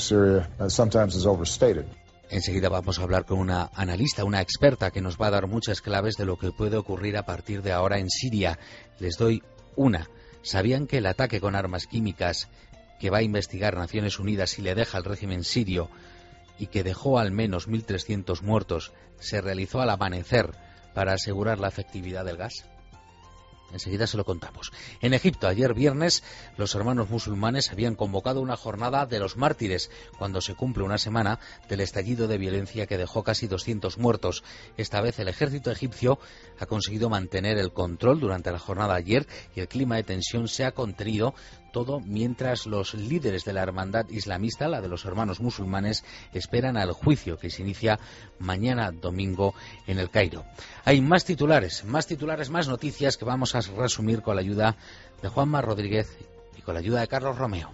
Enseguida vamos a hablar con una analista, una experta que nos va a dar muchas claves de lo que puede ocurrir a partir de ahora en Siria. Les doy una. ¿Sabían que el ataque con armas químicas que va a investigar Naciones Unidas y le deja al régimen sirio y que dejó al menos mil trescientos muertos se realizó al amanecer para asegurar la efectividad del gas? Enseguida se lo contamos. En Egipto, ayer viernes, los hermanos musulmanes habían convocado una jornada de los mártires, cuando se cumple una semana del estallido de violencia que dejó casi doscientos muertos. Esta vez el ejército egipcio ha conseguido mantener el control durante la jornada ayer y el clima de tensión se ha contenido, todo mientras los líderes de la hermandad islamista, la de los hermanos musulmanes, esperan al juicio que se inicia mañana domingo en el Cairo. Hay más titulares, más titulares, más noticias que vamos a resumir con la ayuda de Juanma Rodríguez y con la ayuda de Carlos Romeo.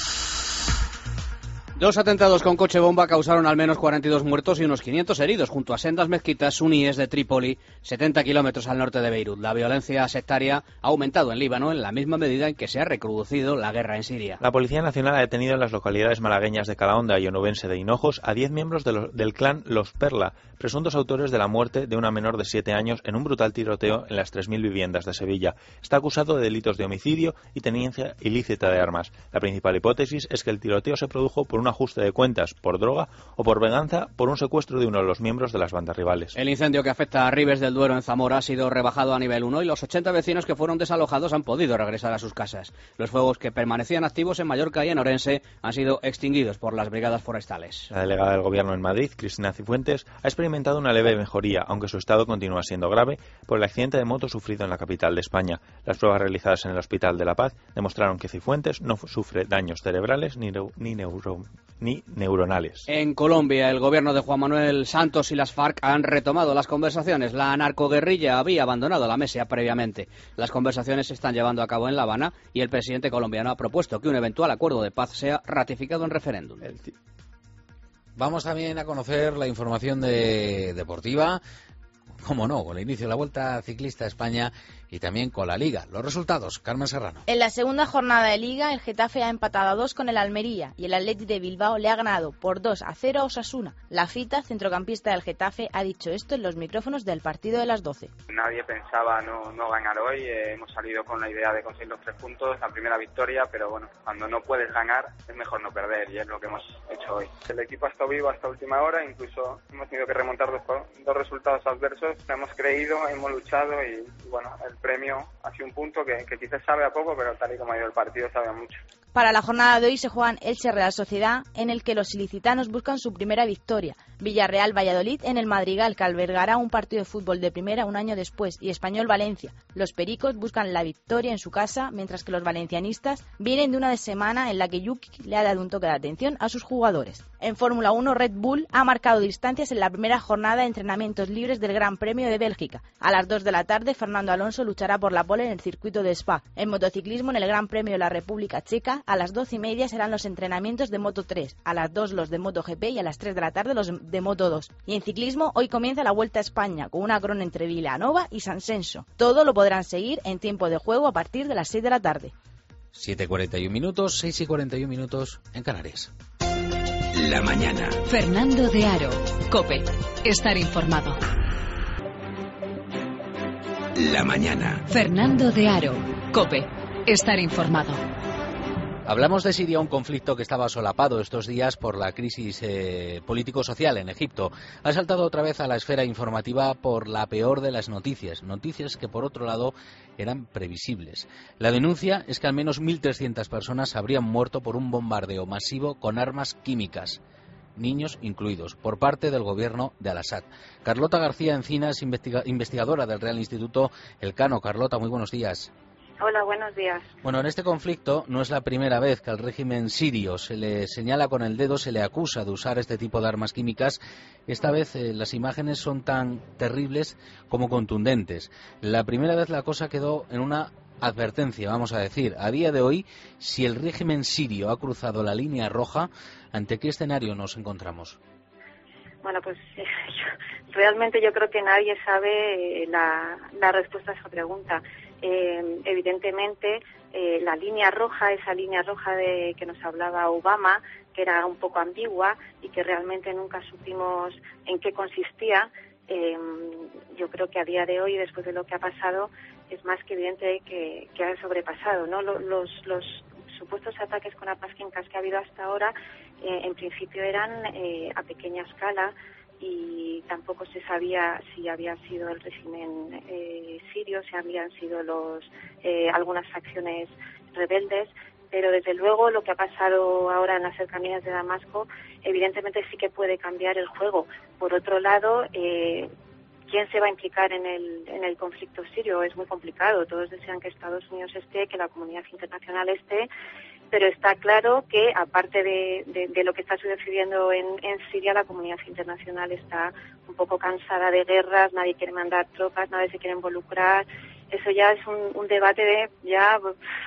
Dos atentados con coche bomba causaron al menos cuarenta y dos muertos y unos quinientos heridos junto a sendas mezquitas suníes de Trípoli, setenta kilómetros al norte de Beirut. La violencia sectaria ha aumentado en Líbano en la misma medida en que se ha recrudecido la guerra en Siria. La Policía Nacional ha detenido en las localidades malagueñas de Calahonda y onubense de Hinojos a diez miembros de lo, del clan Los Perla, presuntos autores de la muerte de una menor de siete años en un brutal tiroteo en las tres mil viviendas de Sevilla. Está acusado de delitos de homicidio y tenencia ilícita de armas. La principal hipótesis es que el tiroteo se produjo por un ajuste de cuentas por droga o por venganza por un secuestro de uno de los miembros de las bandas rivales. El incendio que afecta a Ribes del Duero en Zamora ha sido rebajado a nivel uno y los ochenta vecinos que fueron desalojados han podido regresar a sus casas. Los fuegos que permanecían activos en Mallorca y en Orense han sido extinguidos por las brigadas forestales. La delegada del Gobierno en Madrid, Cristina Cifuentes, ha experimentado una leve mejoría, aunque su estado continúa siendo grave, por el accidente de moto sufrido en la capital de España. Las pruebas realizadas en el Hospital de la Paz demostraron que Cifuentes no sufre daños cerebrales ni, neuro, ni, neuro, ni neuronales. En Colombia, el gobierno de Juan Manuel Santos y las FARC han retomado las conversaciones. La narcoguerrilla había abandonado la mesa previamente. Las conversaciones se están llevando a cabo en La Habana y el presidente colombiano ha propuesto que un eventual acuerdo de paz sea ratificado en referéndum. Vamos también a conocer la información de deportiva, cómo no, con el inicio de la Vuelta Ciclista a España y también con la Liga. Los resultados, Carmen Serrano. En la segunda jornada de Liga, el Getafe ha empatado a dos con el Almería y el Athletic de Bilbao le ha ganado por dos a cero a Osasuna. La Fita, centrocampista del Getafe, ha dicho esto en los micrófonos del partido de las doce. Nadie pensaba no, no ganar hoy, eh, hemos salido con la idea de conseguir los tres puntos, la primera victoria, pero bueno, cuando no puedes ganar es mejor no perder y es lo que hemos hecho hoy. El equipo ha estado vivo hasta última hora, incluso hemos tenido que remontar dos, dos resultados adversos, hemos creído, hemos luchado y bueno, el premio ha sido un punto que, que quizás sabe a poco, pero tal y como ha ido el partido sabe a mucho. Para la jornada de hoy se juegan Elche Real Sociedad, en el que los ilicitanos buscan su primera victoria. Villarreal Valladolid en el Madrigal, que albergará un partido de fútbol de primera un año después, y Español Valencia. Los pericos buscan la victoria en su casa, mientras que los valencianistas vienen de una semana en la que Yuki le ha dado un toque de atención a sus jugadores. En Fórmula uno, Red Bull ha marcado distancias en la primera jornada de entrenamientos libres del Gran Premio de Bélgica. A las dos de la tarde, Fernando Alonso luchará por la pole en el circuito de Spa. En motociclismo, en el Gran Premio de la República Checa, a las doce y media serán los entrenamientos de Moto tres, a las dos los de MotoGP y a las tres de la tarde los de Moto dos. Y en ciclismo, hoy comienza la Vuelta a España, con una crono entre Vilanova y San Censo. Todo lo podrán seguir en tiempo de juego a partir de las seis de la tarde. siete y cuarenta y un minutos, seis y cuarenta y un minutos en Canarias. La mañana. Fernando de Aro, COPE. Estar informado. La mañana. Fernando de Aro, COPE. Estar informado. Hablamos de Siria, un conflicto que estaba solapado estos días por la crisis eh, político-social en Egipto. Ha saltado otra vez a la esfera informativa por la peor de las noticias, noticias que por otro lado eran previsibles. La denuncia es que al menos mil trescientas personas habrían muerto por un bombardeo masivo con armas químicas, niños incluidos, por parte del gobierno de Al-Assad. Carlota García Encinas, investiga- investigadora del Real Instituto Elcano. Carlota, muy buenos días. Hola, buenos días. Bueno, en este conflicto no es la primera vez que al régimen sirio se le señala con el dedo, se le acusa de usar este tipo de armas químicas. Esta vez eh, las imágenes son tan terribles como contundentes. La primera vez la cosa quedó en una advertencia, vamos a decir. A día de hoy, si el régimen sirio ha cruzado la línea roja, ¿ante qué escenario nos encontramos? Bueno, pues eh, yo, realmente yo creo que nadie sabe eh, la, la respuesta a esa pregunta. Eh, evidentemente, eh, la línea roja, esa línea roja de que nos hablaba Obama, que era un poco ambigua y que realmente nunca supimos en qué consistía, eh, yo creo que a día de hoy, después de lo que ha pasado, es más que evidente que, que ha sobrepasado, ¿no? Los, los, los supuestos ataques con armas químicas que ha habido hasta ahora, eh, en principio eran eh, a pequeña escala, y tampoco se sabía si había sido el régimen eh, sirio, si habían sido los eh, algunas facciones rebeldes, pero desde luego lo que ha pasado ahora en las cercanías de Damasco evidentemente sí que puede cambiar el juego. Por otro lado, eh, ¿quién se va a implicar en el, en el conflicto sirio? Es muy complicado. Todos desean que Estados Unidos esté, que la comunidad internacional esté, pero está claro que, aparte de, de, de lo que está sucediendo en, en Siria, la comunidad internacional está un poco cansada de guerras, nadie quiere mandar tropas, nadie se quiere involucrar. Eso ya es un, un debate de ya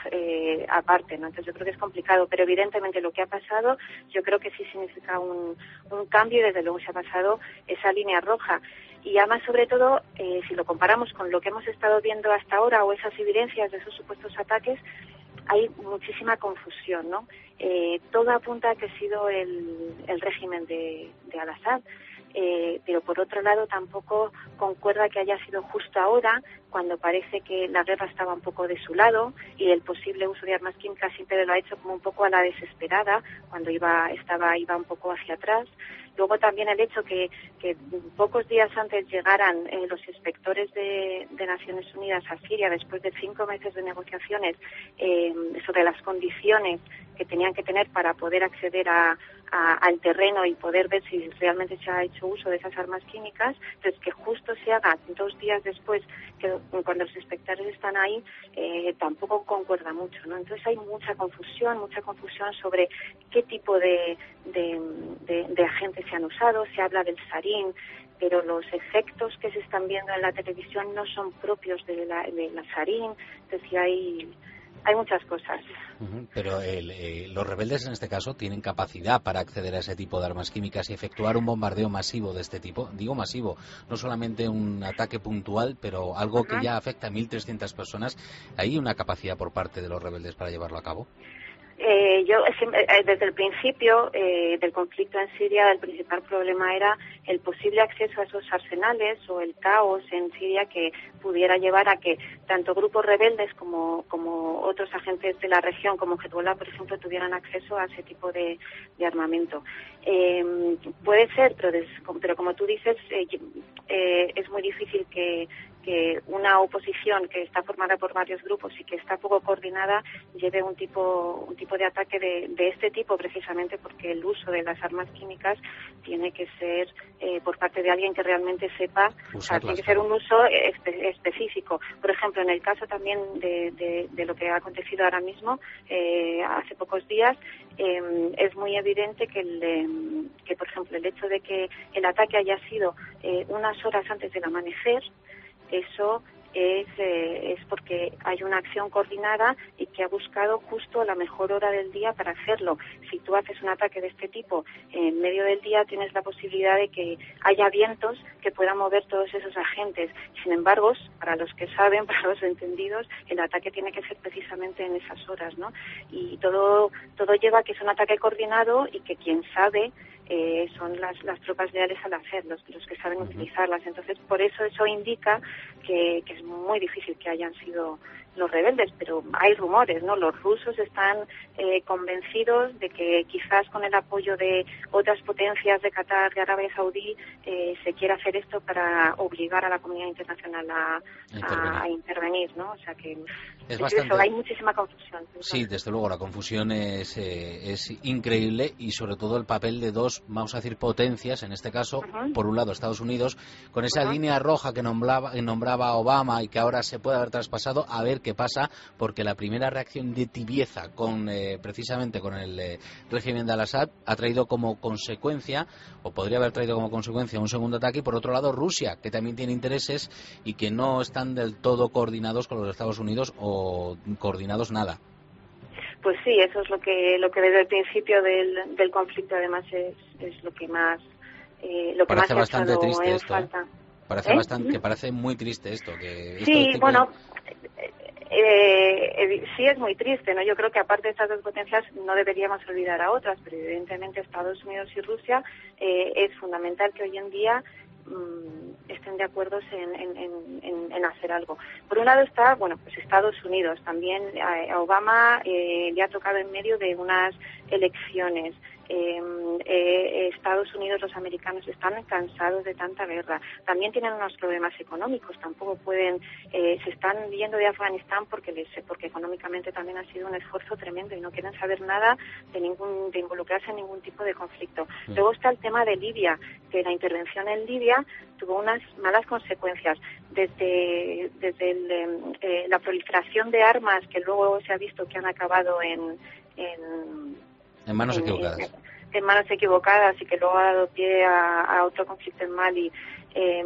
eh, aparte, ¿no? Entonces yo creo que es complicado, pero evidentemente lo que ha pasado yo creo que sí significa un, un cambio, y desde luego se ha pasado esa línea roja. Y además, sobre todo, eh, si lo comparamos con lo que hemos estado viendo hasta ahora o esas evidencias de esos supuestos ataques, hay muchísima confusión, ¿no? Eh, todo apunta a que ha sido el, el régimen de, de Al-Assad, eh, pero por otro lado tampoco concuerda que haya sido justo ahora, cuando parece que la guerra estaba un poco de su lado y el posible uso de armas químicas siempre lo ha hecho como un poco a la desesperada, cuando iba estaba iba un poco hacia atrás. Luego también el hecho que, que pocos días antes llegaran eh, los inspectores de, de Naciones Unidas a Siria, después de cinco meses de negociaciones eh, sobre las condiciones que tenían que tener para poder acceder a, a, al terreno y poder ver si realmente se ha hecho uso de esas armas químicas, entonces que justo se haga dos días después, que cuando los inspectores están ahí, eh, tampoco concuerda mucho, ¿no? Entonces hay mucha confusión, mucha confusión sobre qué tipo de, de, de, de agentes se han usado. Se habla del sarín, pero los efectos que se están viendo en la televisión no son propios de la, de la sarín. Entonces hay, hay muchas cosas. Uh-huh. Pero el, eh, los rebeldes en este caso tienen capacidad para acceder a ese tipo de armas químicas y efectuar un bombardeo masivo de este tipo. Digo masivo, no solamente un ataque puntual, pero algo que ya afecta a mil trescientas personas. ¿Hay una capacidad por parte de los rebeldes para llevarlo a cabo? Eh, yo eh, desde el principio eh, del conflicto en Siria, el principal problema era el posible acceso a esos arsenales o el caos en Siria que pudiera llevar a que tanto grupos rebeldes como, como otros agentes de la región, como Hezbollah, por ejemplo, tuvieran acceso a ese tipo de, de armamento. Eh, puede ser, pero, des, pero como tú dices, eh, eh, es muy difícil que que una oposición que está formada por varios grupos y que está poco coordinada lleve un tipo un tipo de ataque de, de este tipo, precisamente porque el uso de las armas químicas tiene que ser eh, por parte de alguien que realmente sepa, o sea, tiene que ser un uso espe- específico. Por ejemplo, en el caso también de, de, de lo que ha acontecido ahora mismo, eh, hace pocos días, eh, es muy evidente que, el, eh, que, por ejemplo, el hecho de que el ataque haya sido eh, unas horas antes del amanecer, eso es, eh, es porque hay una acción coordinada y que ha buscado justo la mejor hora del día para hacerlo. Si tú haces un ataque de este tipo en medio del día, tienes la posibilidad de que haya vientos que puedan mover todos esos agentes. Sin embargo, para los que saben, para los entendidos, el ataque tiene que ser precisamente en esas horas, ¿no? Y todo, todo lleva a que es un ataque coordinado y que quien sabe Eh, son las, las tropas leales al hacer, los, los que saben utilizarlas. Entonces, por eso eso indica que, que es muy difícil que hayan sido los rebeldes, pero hay rumores, ¿no? Los rusos están eh, convencidos de que quizás con el apoyo de otras potencias de Qatar, de Arabia Saudí, eh, se quiera hacer esto para obligar a la comunidad internacional a, intervenir. a, a intervenir, ¿no? O sea que es es bastante... eso, hay muchísima confusión. Sí, desde luego, la confusión es, eh, es increíble, y sobre todo el papel de dos, vamos a decir, potencias, en este caso, uh-huh. por un lado Estados Unidos, con esa uh-huh. línea roja que nombraba, que nombraba Obama y que ahora se puede haber traspasado, a ver qué que pasa porque la primera reacción de tibieza con eh, precisamente con el eh, régimen de Al-Assad ha traído como consecuencia, o podría haber traído como consecuencia, un segundo ataque, y por otro lado Rusia, que también tiene intereses y que no están del todo coordinados con los Estados Unidos o coordinados nada. Pues sí, eso es lo que lo que desde el principio del, del conflicto además es, es lo que más eh, lo que parece más bastante triste en esto, falta. ¿eh? Parece ¿Eh? bastante, que parece muy triste esto. Que sí, esto tipo... bueno, eh, eh, sí es muy triste, ¿no? Yo creo que aparte de estas dos potencias no deberíamos olvidar a otras, pero evidentemente Estados Unidos y Rusia eh, es fundamental que hoy en día estén de acuerdo en, en, en, en hacer algo. Por un lado está, bueno, pues Estados Unidos. También a, a Obama eh, le ha tocado en medio de unas elecciones. Eh, eh, Estados Unidos, los americanos están cansados de tanta guerra. También tienen unos problemas económicos. Tampoco pueden, eh, se están yendo de Afganistán porque les, porque económicamente también ha sido un esfuerzo tremendo y no quieren saber nada de ningún, de involucrarse en ningún tipo de conflicto. Sí. Luego está el tema de Libia, que la intervención en Libia tuvo unas malas consecuencias. Desde, desde el, eh, la proliferación de armas que luego se ha visto que han acabado en, en En manos en, equivocadas. En, en manos equivocadas y que luego ha dado pie a, a otro conflicto en Mali. Eh,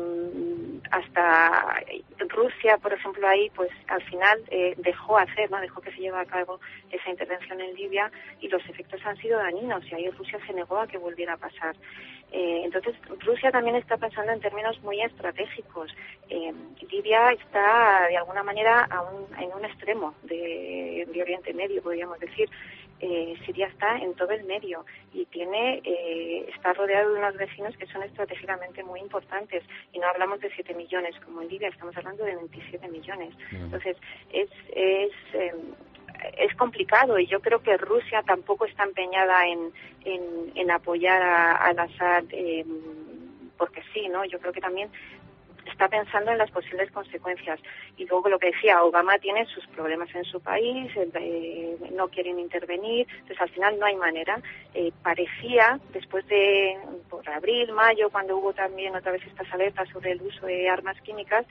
hasta Rusia, por ejemplo, ahí, pues al final eh, dejó hacer, no dejó que se llevara a cabo esa intervención en Libia y los efectos han sido dañinos y ahí Rusia se negó a que volviera a pasar. Eh, entonces, Rusia también está pensando en términos muy estratégicos. Eh, Libia está, de alguna manera, a un, en un extremo de, de Oriente Medio, podríamos decir. Eh, Siria está en todo el medio y tiene eh, está rodeado de unos vecinos que son estratégicamente muy importantes y no hablamos de siete millones como en Libia, estamos hablando de veintisiete millones. Entonces es es eh, es complicado y yo creo que Rusia tampoco está empeñada en en, en apoyar a, a Al-Assad eh, porque sí, ¿no? Yo creo que también está pensando en las posibles consecuencias. Y luego lo que decía, Obama tiene sus problemas en su país, eh, no quieren intervenir, entonces al final no hay manera. Eh, parecía, después de, por abril, mayo, cuando hubo también otra vez estas alertas sobre el uso de armas químicas,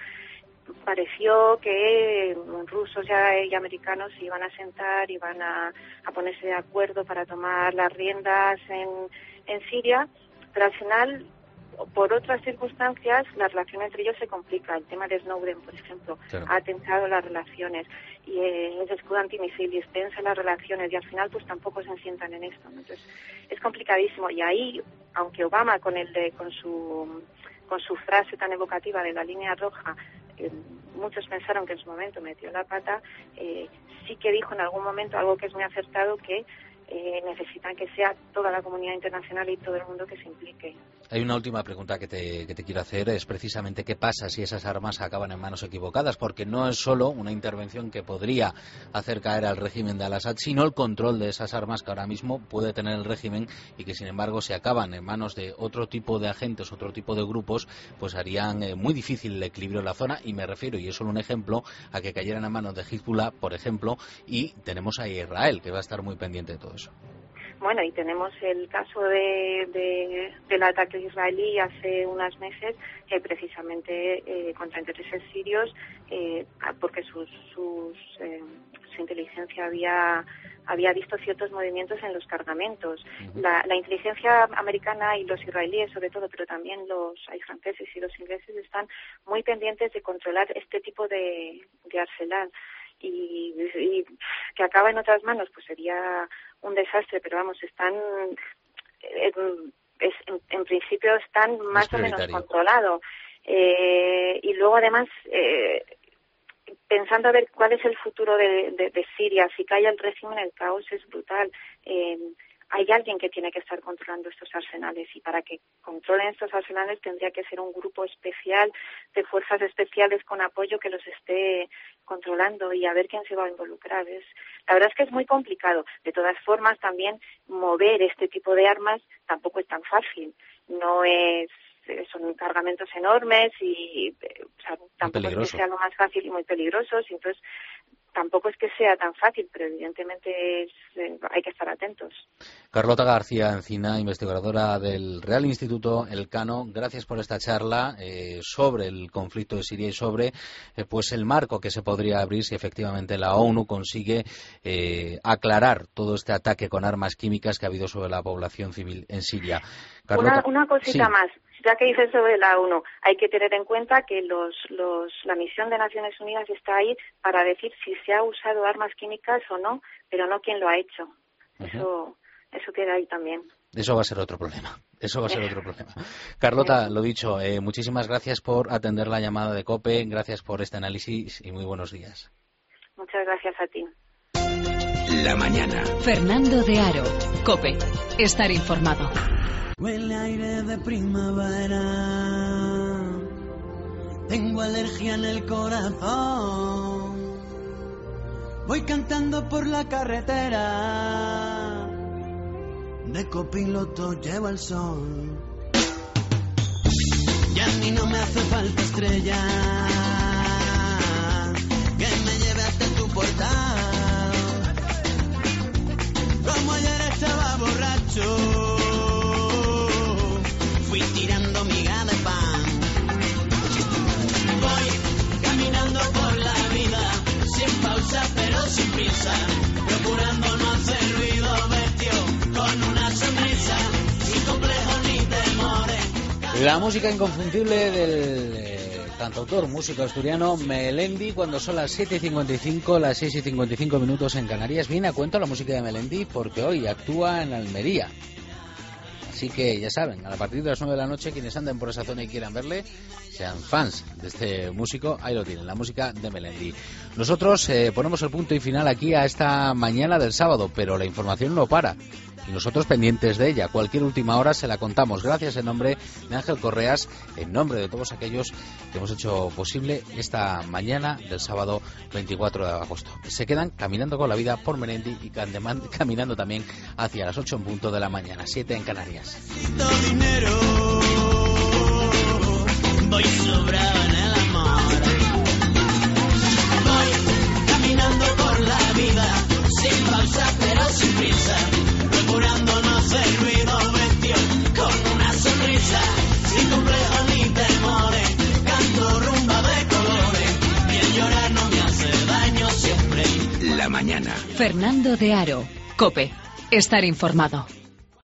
pareció que rusos y americanos se iban a sentar, iban a, a ponerse de acuerdo para tomar las riendas en, en Siria, pero al final, por otras circunstancias, la relación entre ellos se complica. El tema de Snowden, por ejemplo, claro, ha tensado las relaciones y eh, el escudo antimisiles tensa las relaciones y al final pues tampoco se sientan en esto, ¿no? Entonces es complicadísimo y ahí, aunque Obama con el de, con su con su frase tan evocativa de la línea roja, eh, muchos pensaron que en su momento metió la pata, eh, sí que dijo en algún momento algo que es muy acertado, que Eh, necesitan que sea toda la comunidad internacional y todo el mundo que se implique. Hay una última pregunta que te, que te quiero hacer, es precisamente qué pasa si esas armas acaban en manos equivocadas, porque no es solo una intervención que podría hacer caer al régimen de Al-Assad, sino el control de esas armas que ahora mismo puede tener el régimen y que sin embargo si acaban en manos de otro tipo de agentes, otro tipo de grupos, pues harían eh, muy difícil el equilibrio en la zona, y me refiero, y es solo un ejemplo, a que cayeran en manos de Hezbollah, por ejemplo, y tenemos a Israel, que va a estar muy pendiente de todo eso. Bueno, y tenemos el caso de, de, del ataque israelí hace unos meses, que precisamente eh, contra intereses sirios, eh, porque sus, sus, eh, su inteligencia había había visto ciertos movimientos en los cargamentos. Uh-huh. La, la inteligencia americana y los israelíes, sobre todo, pero también los hay franceses y los ingleses, están muy pendientes de controlar este tipo de, de arsenal. Y, y que acaba en otras manos, pues sería un desastre, pero vamos, están en, es, en, en principio están más o menos controlados. Eh, y luego además, eh, pensando a ver cuál es el futuro de, de, de Siria, si cae el régimen, el caos es brutal. Eh, hay alguien que tiene que estar controlando estos arsenales y para que controlen estos arsenales tendría que ser un grupo especial de fuerzas especiales con apoyo que los esté controlando y a ver quién se va a involucrar. Es, la verdad es que es muy complicado. De todas formas, también mover este tipo de armas tampoco es tan fácil. No es son cargamentos enormes y o sea, tampoco es que sea lo más fácil y muy peligrosos. Y entonces tampoco es que sea tan fácil, pero evidentemente es, eh, hay que estar atentos. Carlota García Encina, investigadora del Real Instituto Elcano, gracias por esta charla eh, sobre el conflicto de Siria y sobre eh, pues el marco que se podría abrir si efectivamente la ONU consigue eh, aclarar todo este ataque con armas químicas que ha habido sobre la población civil en Siria. Carlota, una, una cosita sí. más. Ya que dices sobre la ONU, hay que tener en cuenta que los, los, la misión de Naciones Unidas está ahí para decir si se ha usado armas químicas o no, pero no quién lo ha hecho. Uh-huh. Eso, eso queda ahí también. Eso va a ser otro problema. Eso va a ser otro problema. Carlota, lo dicho, eh, muchísimas gracias por atender la llamada de COPE, gracias por este análisis y muy buenos días. Muchas gracias a ti. La mañana. Fernando de Aro, COPE. Estar informado. Huele aire de primavera, tengo alergia en el corazón, voy cantando por la carretera, de copiloto llevo el sol, y a mí no me hace falta estrella, que me lleve hasta tu portal, como ayer estaba borracho, fui tirando miga de pan. Voy caminando por la vida, sin pausa pero sin prisa, procurando no hacer ruido, vestido con una sonrisa, sin complejos ni temores. La música inconfundible del eh, cantautor, músico asturiano Melendi, cuando son las siete y cincuenta y cinco, las seis y cincuenta y cinco minutos en Canarias. Viene a cuento la música de Melendi porque hoy actúa en Almería. Así que ya saben, a partir de las nueve de la noche, quienes anden por esa zona y quieran verle, sean fans de este músico, ahí lo tienen, la música de Melendi. Nosotros eh, ponemos el punto y final aquí a esta mañana del sábado, pero la información no para. Y nosotros pendientes de ella. Cualquier última hora se la contamos. Gracias en nombre de Ángel Correas, en nombre de todos aquellos que hemos hecho posible esta mañana del sábado veinticuatro de agosto. Se quedan caminando con la vida por Melendi y caminando también hacia las ocho en punto de la mañana, siete en Canarias. Dinero, voy sobrado en el amor, voy caminando por la vida, sin pausa pero sin prisa, procurando no hacer ruido, vestido con una sonrisa, sin complejos ni temores, canto rumba de colores, y el llorar no me hace daño siempre. La mañana. Fernando de Aro, COPE. Estar informado.